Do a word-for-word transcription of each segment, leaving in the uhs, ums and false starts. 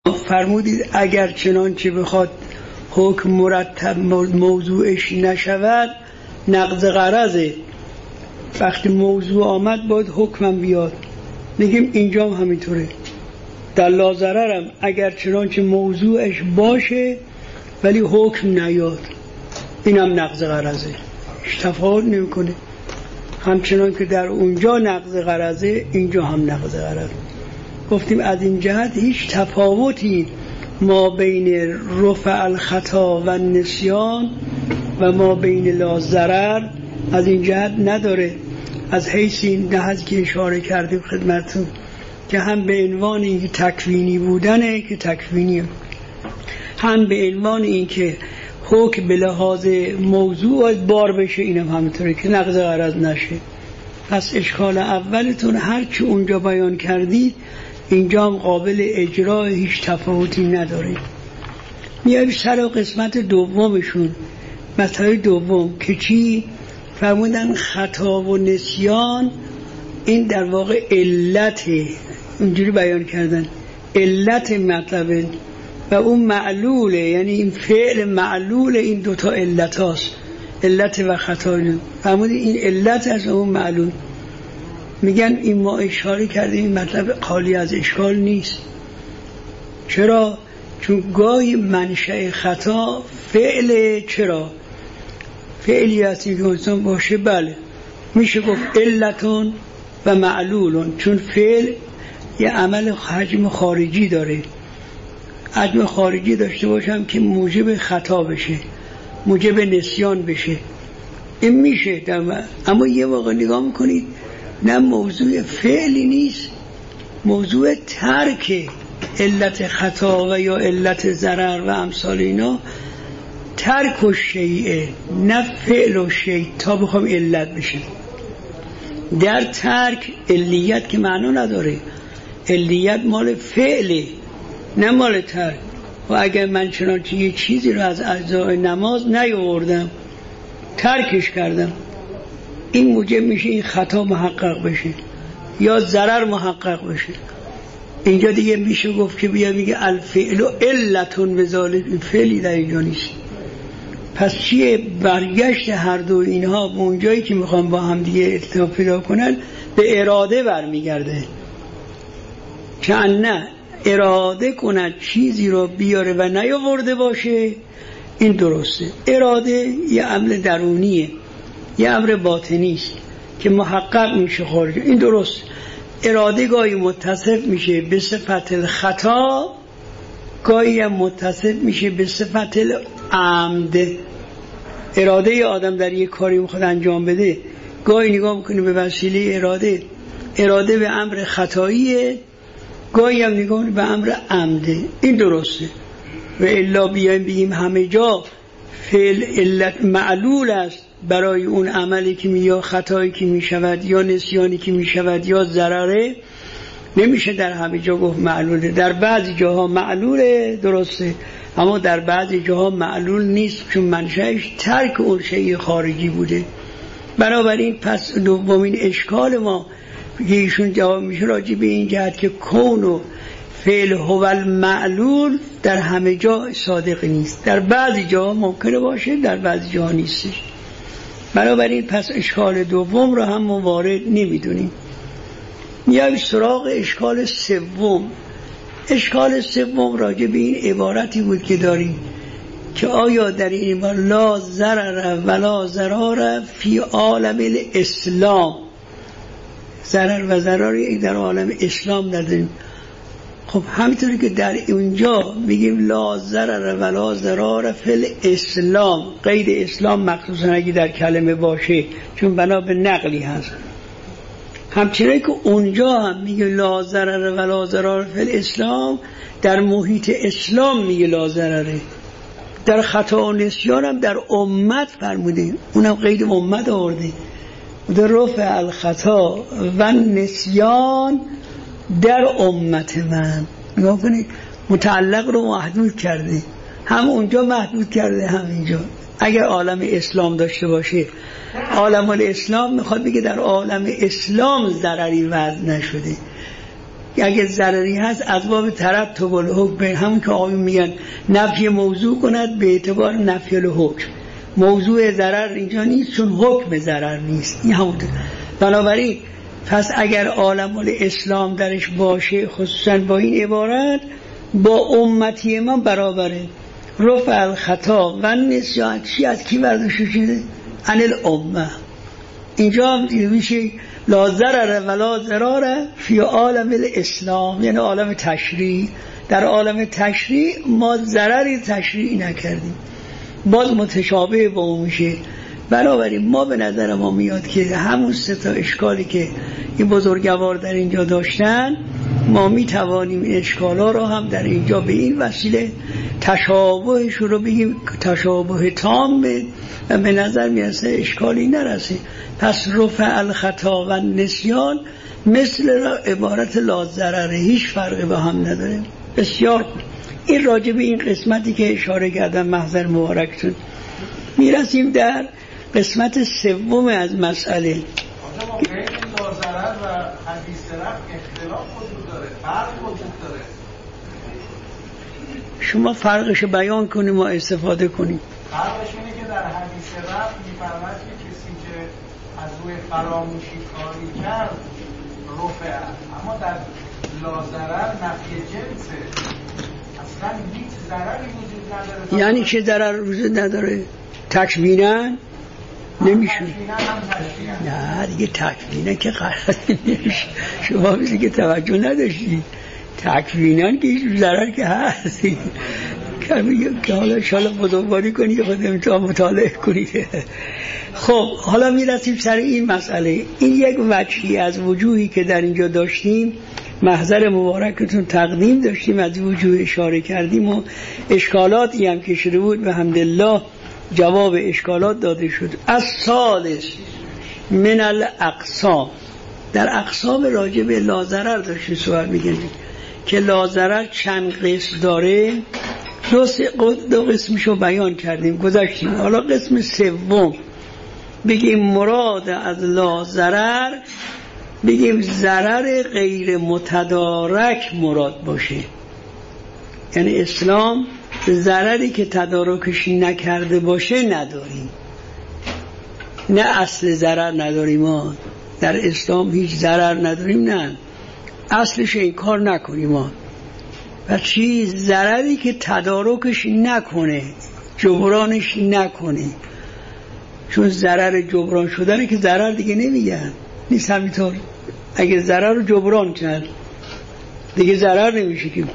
فرمودید اگر چنانچه بخواد حکم مرتب موضوعش نشود نقض غرضه. وقتی موضوع آمد باید حکمم بیاد. میگیم اینجا هم همینطوره. در لا ضررم اگر چنانچه موضوعش باشه ولی حکم نیاد، اینم نقض غرضه. هیچ تفاوت نمیکنه. همچنان که در اونجا نقض غرضه اینجا هم نقض غرضه. گفتیم از این جهت هیچ تفاوتی ما بین رفع الخطا و نسیان و ما بین لا ضرر از این جهت نداره. از حیث این نهز که اشاره کردیم خدمتتون که هم به عنوان این تکوینی بودنه که تکوینیه، هم به عنوان این که حکم به لحاظ موضوع بار بشه، اینم همینطوره که نقض غرض نشه. پس اشکال اولتون هرچی اونجا بیان کردید اینجا هم قابل اجرا، هیچ تفاوتی نداره. میایم سر قسمت دومشون، مسئله دوم که چی؟ فرمودن خطا و نسیان این در واقع علته، اینجوری بیان کردن علت مطلبه و اون معلوله، یعنی این فعل معلول این دوتا علت هاست، علت و خطا. فرمودن این علت از اون معلول. میگن این ما اشاره کردیم این مطلب خالی از اشکال نیست. چرا؟ چون گاهی منشأ خطا فعل، چرا؟ فعلی هستی که انسان باشه، بله میشه گفت علتون و معلولون، چون فعل یه عمل حجم خارجی داره. حجم خارجی داشته باشم که موجب خطا بشه، موجب نسیان بشه، این میشه در من. اما یه واقع نگاه میکنید نه موضوع فعلی نیست، موضوع ترک علت خطا و یا علت ضرر و امثال اینا، ترک و شیعه نه فعل و شیع تا بخوام علت بشه. در ترک علیت که معنا نداره، علیت مال فعله نه مال ترک. و اگر من چنانچه یه چیزی رو از اجزای نماز نیاوردم ترکش کردم، این موجب میشه این خطا محقق بشه یا ضرر محقق بشه. اینجا دیگه میشه گفت که بیا میگه الفعل علتون بذالک، این فعلی در اینجا نیست. پس چیه؟ برگشت هر دو اینها به اونجایی که میخوام با هم دیگه ارتباط پیدا کنن به اراده برمیگرده. که نه اراده کند چیزی رو بیاره و نیاورده باشه، این درسته. اراده یه عمل درونیه، یه امر باطنی است که محقق میشه خارج، این درست. اراده گاهی متصف میشه به صفت الخطا، گاهی هم متصف میشه به صفت العمد. اراده آدم در یک کاری میخواد انجام بده، گاهی نگاه میکنه به وسیله اراده، اراده به امر خطاییه، گاهی هم نگاه میکنه به امر عمده، این درسته. و الا بیایم بگیم همه جا فعل علت معلول است برای اون عملی که می یا خطایی که می شود یا نسیانی که می شود یا ضرره، نمیشه در همه جا گفت معلوله. در بعضی جاها معلوله، درسته، اما در بعضی جاها معلول نیست چون منشأش ترک اون شیء خارجی بوده. بنابراین پس دومین اشکال ما که ایشون جواب میشه راجع به این جهت که کون و فعل هو المعلول در همه جا صادق نیست، در بعضی جاها ممکنه باشه، در بعضی جاها نیستش. بنابراین پس اشکال دوم رو هم ما وارد نمیدونیم. میایم سراغ اشکال سوم. اشکال سوم راجع به این عبارتی بود که داریم که آیا در این عبارت لا ضرر ولا ضرار فی عالم الاسلام، ضرر و ضراری در عالم اسلام نداریم. خب همینطوری که در اونجا میگیم لا ضرر ولا ضرار فی الاسلام، قید اسلام مخصوصا اگه در کلمه باشه چون بنا به نقلی هست، همچنین که اونجا هم میگه لا ضرر ولا ضرار فی الاسلام، در محیط اسلام میگه لا ضرره. در خطا و نسیان هم در امت فرموده، اونم قید امت آورده، در رفع الخطا و نسیان در امت من. نگاه کنید متعلق رو محدود کرده، هم اونجا محدود کرده هم اینجا. اگر عالم اسلام داشته باشه، عالم الاسلام میخواد بگه در عالم اسلام ضرری وضع نشده، اگه ضرری هست از باب ترتب الحکم، همون که آقایون میگن نفی موضوع کند به اعتبار نفی الحکم. موضوع ضرر اینجا نیست چون حکم ضرر نیست. این همون بنابراین پس اگر عالم الاسلام درش باشه خصوصا با این عبارت با امتی ما برابره. رفع الخطا و نسیان چی از کی برداشته شده؟ عن الامه. اینجا میشه لا ضرر ولا ضرار فی عالم الاسلام، یعنی عالم تشریع. در عالم تشریع ما ضرری تشریع نکردیم، باز متشابه با اون میشه. بنابراین ما به نظر ما میاد که همون سه تا اشکالی که این بزرگوار در اینجا داشتن ما میتوانیم این اشکالا رو هم در اینجا به این وسیله تشابهش رو بگیم تشابه تامه و به نظر میرسه اشکالی نرسه. پس رفع الخطا و نسیان مثل عبارت لا ضرره، هیچ فرقی با هم نداره. بسیار خوب. این راجع به این قسمتی که اشاره کردم محضر مبارکتون. میرسیم در قسمت سوم از مسئله. آنجا ما بین لا ضرر و حدیث رفع اختلاف وجود داره، فرق وجود داره. شما فرقش بیان کنیم ما استفاده کنیم. فرقش اینه که در حدیث رفع می‌فرماید که کسی که از روی فراموشی کاری کرد رفع، اما در لا ضرر نفی جنسه، اصلا هیچ ضرری وجود نداره. یعنی چه ضرر وجود نداره؟ تکویناً نمیشه. نه دیگه تکویناً که قرار نمیشه. شما دیگه توجه نداشتید. تکویناً که هیچ ضرر که هست که حالا شالا بزرگواری کنید خود امتحان مطالعه کنید. خب حالا میرسیم سر این مسئله. این یک وجهی از وجوهی که در اینجا داشتیم محضر مبارکتون تقدیم داشتیم، از وجوه اشاره کردیم و اشکالاتی هم که شده بود به حمدالله جواب اشکالات داده شد. از ثالث من الاقسام، در اقسام راجع به لا ضرر داشتیم سوال میگنیم که لا ضرر چند قسم داره. دو, دو قسمشو بیان کردیم گذاشتیم. حالا قسم سوم بگیم مراد از لا ضرر بگیم ضرر غیر متدارک مراد باشه، یعنی اسلام ضرری که تدارکش نکرده باشه نداریم. نه اصل ضرر نداریم، ما در اسلام هیچ ضرر نداریم، نه اصلش این کار نکنیم ما. و چیز ضرری که تدارکش نکنه، جبرانش نکنه، چون ضرر جبران شدنه که ضرر دیگه نمیگن، نیست همینطور؟ اگه ضرر رو جبران کرد دیگه ضرر نمیشه که.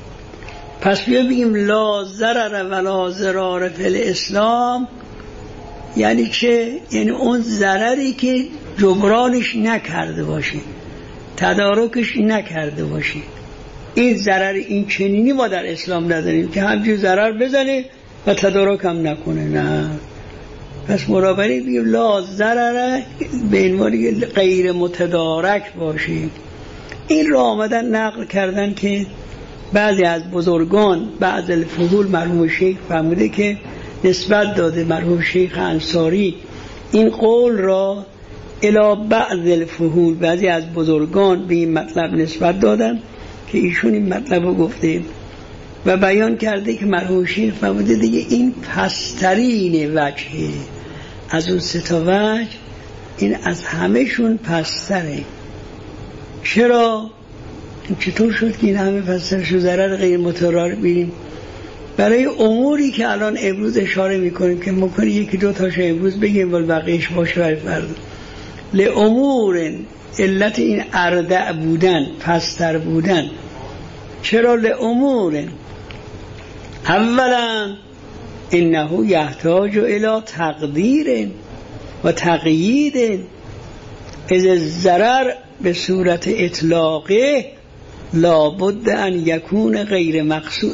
پس بیا بگیم لا ضرر ولا ضرار فی الاسلام یعنی چه؟ یعنی اون ضرری که جبرانش نکرده باشه، تدارکش نکرده باشه. این ضرر این چنینی ما در اسلام نداریم که همجور ضرر بزنه و تدارک هم نکنه، نه. پس مرابری بگیم لا ضرر به عنوان غیر متدارک باشه. این را آمدن نقل کردن که بعضی از بزرگان بعض الفضول مرحوم شیخ فرموده که نسبت داده مرحوم شیخ انصاری این قول را الی بعض الفضول، بعضی از بزرگان به این مطلب نسبت دادن که ایشون این مطلب رو گفته و بیان کرده که مرحوم شیخ فرموده دیگه این پسترین وجهه از اون سه تا وجه، این از همهشون پستره. چرا؟ چطور شد که این همه پسترش و ضرر غیر متضرر بینیم؟ برای اموری که الان امروز اشاره میکنیم که ممکنه یکی دو تاش امروز بگیم ولی بقیهش باشه برای فردا. لامور علت این اردع بودن، پستر بودن. چرا؟ لامور اولا انه یحتاج الی تقدیر و تقیید، از الضرر به صورت اطلاقه لابد ان یکون غیر مقصود.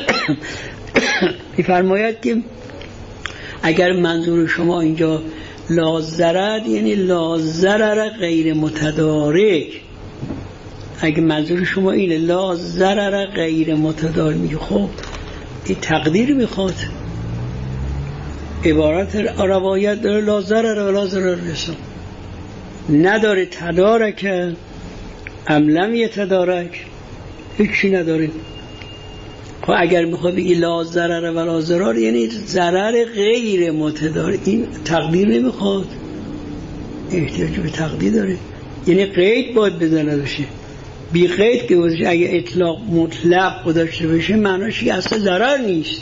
می‌فرماید که اگر منظور شما اینجا لا ضرر یعنی لا ضرر غیر متدارک، اگه منظور شما اینه لا ضرر غیر متدارک، میگه خب این تقدیر میخواد. عبارت روایت داره لا ضرر ولا ضرر رسون، نداره تدارک املم یتدارک هیچی نداره. خب اگر میخوای بگی لا ضرر ولا ضرار یعنی ضرر غیر متدارک، این تقدیر نمیخواد، احتیاج به تقدیر داره، یعنی قید باید بزنه باشه. بی قید که باشه اگه اطلاق مطلق داشته باشه معناش که اصلا ضرر نیست،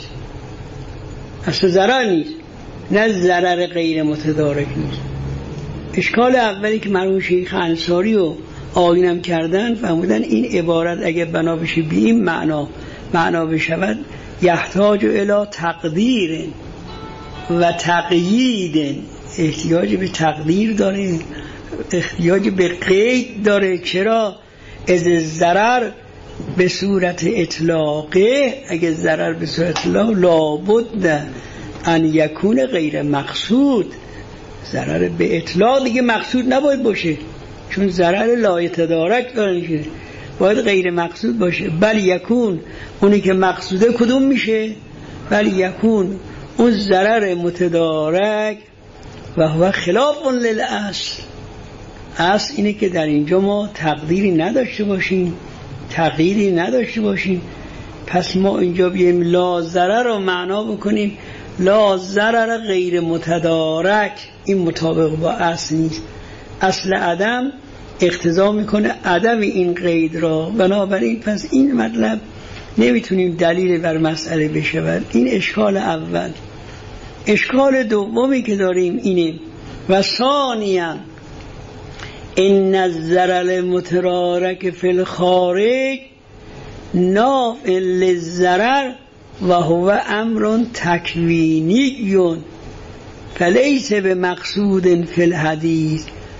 اصلا ضرر نیست، نه ضرر غیر متدارک نیست. اشکال اولی که مرحوم شیخ انصاری و آیینم کردن فهمیدن این عبارت اگه بنا بشه به این معنا معنا بشود یحتاج الی تقدیر و تقیید، احتیاج به تقدیر داره، احتیاج به قید داره. چرا؟ از ضرر به صورت اطلاقه، اگه ضرر به صورت اطلاق لابد ان یکون غیر مقصود، ضرر به اطلاق دیگه مقصود نباید باشه، چون ضرر لا یتدارک داره، باید غیر مقصود باشه. بل یکون اونی که مقصوده کدوم میشه؟ بل یکون اون ضرر متدارک و هو خلاف للاصل. اصل اینه که در اینجا ما تقدیری نداشته باشیم، تغییری نداشته باشیم. پس ما اینجا بیایم لا ضرر رو معنا بکنیم لا ضرر غیر متدارک، این مطابق با اصل نیست. اصل عدم اقتضا میکنه عدم این قید را، بنابراین پس این مطلب نمیتونیم دلیل بر مسئله بشود. این اشکال اول. اشکال دومی که داریم اینه و ثانیاً ان الضرر مترارک فی الخارج نافع للضرر و هو امر تکوینی فلیس به مقصود فی الحدیث.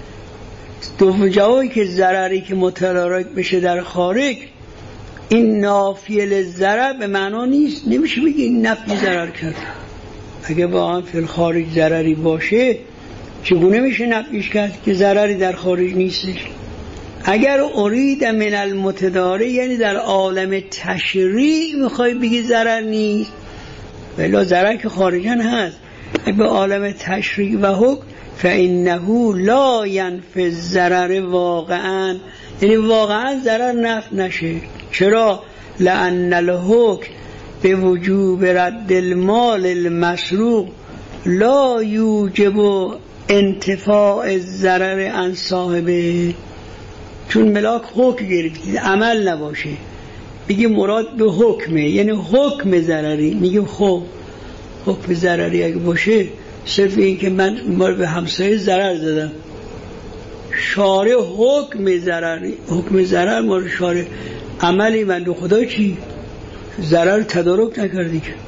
دو جایی که ضرری که مترارک بشه در خارج این نافع للضرر به معنا نیست، نمیشه بگی نفی ضرر کرد. اگه واقعا فی الخارج ضرری باشه چگونه میشه نفیش کرد که ضرری در خارج نیستش؟ اگر ارید من المتدارک یعنی در عالم تشریع میخوای بگی ضرر نیست، ولی ضرر که خارجن هست. به عالم تشریع و حکم فانه لا ینفی الضرر واقعا، یعنی واقعا ضرر نفی نشه. چرا؟ لان الحکم به وجوب رد المال المسروق لا یوجب انتفاع الضرر عن صاحبه. چون ملاک حکم گرفتید عمل نباشه بگی مراد به حکمه، یعنی حکم ضرری، میگه خب حکم ضرری اگه باشه صرف این که من به همسایه ضرر زدم، شارع حکم ضرری، حکم ضرر مال شارع، عملی من دو خدا چی؟ ضرر تدارک نکردی که.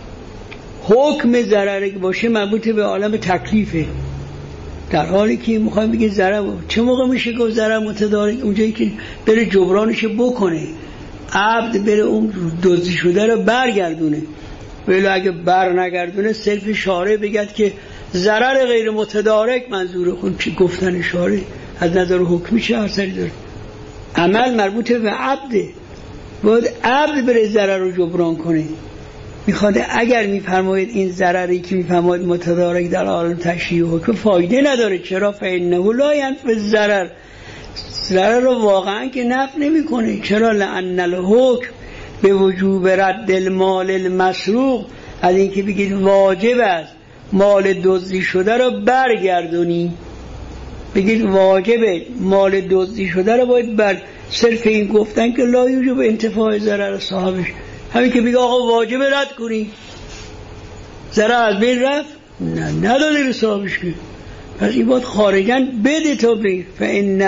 حکم ضرری که باشه مربوط به عالم تکلیفه، در حالی که میخوایم بگیم ضرر چه موقع میشه که ضرر متدارک؟ اونجایی که بره جبرانش بکنه، عبد بره اون دزدی شده رو برگردونه، ولی اگه بر نگردونه صرف شارع بگد که ضرر غیر متدارک منظوره. خون چی گفتن شارع از نظر حکمی چه اثری داره؟ عمل مربوط به عبده، باید عبد بره ضرر رو جبران کنه. میخواد اگر میفرمایید این ضرری که میفرمایید متدارک در عالم تشریع و حکم فایده نداره. چرا؟ فانه لا ینفی الضرر، ضرر رو واقعا که نفع نمیکنه. چرا؟ لان الحکم به وجوب رد المال المسروق، از این که بگید واجب است مال دزدی شده رو برگردونی، بگید واجبه مال دزدی شده رو باید بر صرف این گفتن که لا یوجب انتفاع ضرر صاحبش، همین که بگه آقا واجب رد کنی، ضرر از بین رفت، نه نداده به صاحبش که. پس این باید خارجن بده تا بگیر فان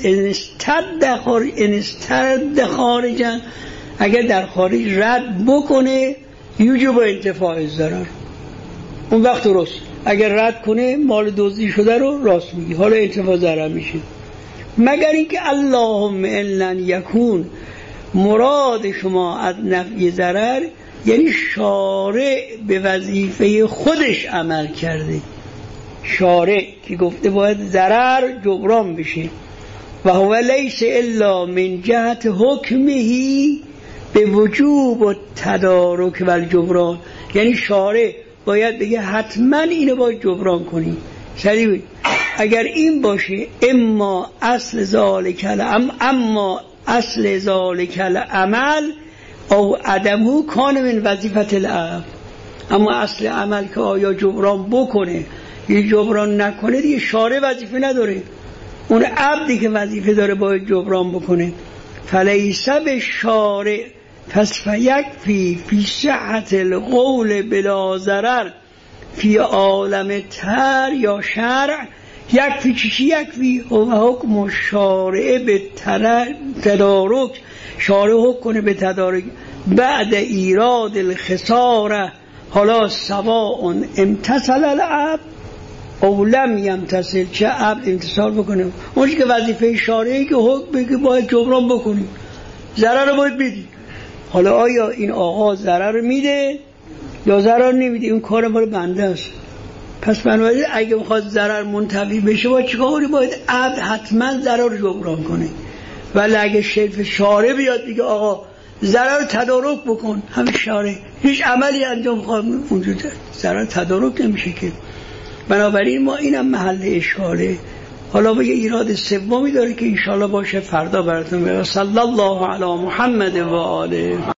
استد خارج ان استد خارجن، اگر در خارج رد بکنه یوجب انتفاع ضرر، اون وقت درست. اگر رد کنه مال دزدی شده رو راست میگی، حالا انتفاع ضرر میشه. مگر اینکه اللهم الا یکون مراد شما از نفی ضرر یعنی شارع به وظیفه خودش عمل کرده، شارع که گفته باید ضرر جبران بشه و هو لیس الا من جهت حکمه به وجوب و تدارک و الجبران، یعنی شارع باید بگه حتما اینو باید جبران کنی. سریع اگر این باشه اما اصل ذالک العمل اما اصل ذالک العمل او عدمه کان من وظیفه العبد، اما اصل عمل که آیا جبران بکنه یا جبران نکنه دیگه شارع وظیفه نداره، اون عبدی که وظیفه داره باید جبران بکنه. فلیس بالشارع پس فیکفی فی صحت القول بلا ضرر فی عالم تر یا شرع یکفی چیشی یکفی و حکم الشارع به تدارک، شارع حکم کنه به تدارک بعد ایراد الخساره، حالا سواء امتصل العبد او لم یمتصل، چه عبد امتصال بکنه اونش که وظیفه شارعی که حکم بگه باید جبران بکنی، ضرر رو باید بدی. حالا آیا این آقا ضرر میده یا ضرر نمیده؟ این کار مال بنده است. پس بنابراین اگه میخواد ضرر منتفی بشه باید چیکار کنه؟ باید عبد حتما ضرر رو جبران کنه. ولی اگه شرف شارع بیاد دیگه آقا ضرر تدارک بکن، همین شارع هیچ عملی انجام خواهد اونجا ضرر تدارک نمیشه که. بنابراین ما اینم محل اشکاله. حالا به یه ایراد سومی داره که انشاءالله باشه فردا براتون. صلی الله علی محمد و آله.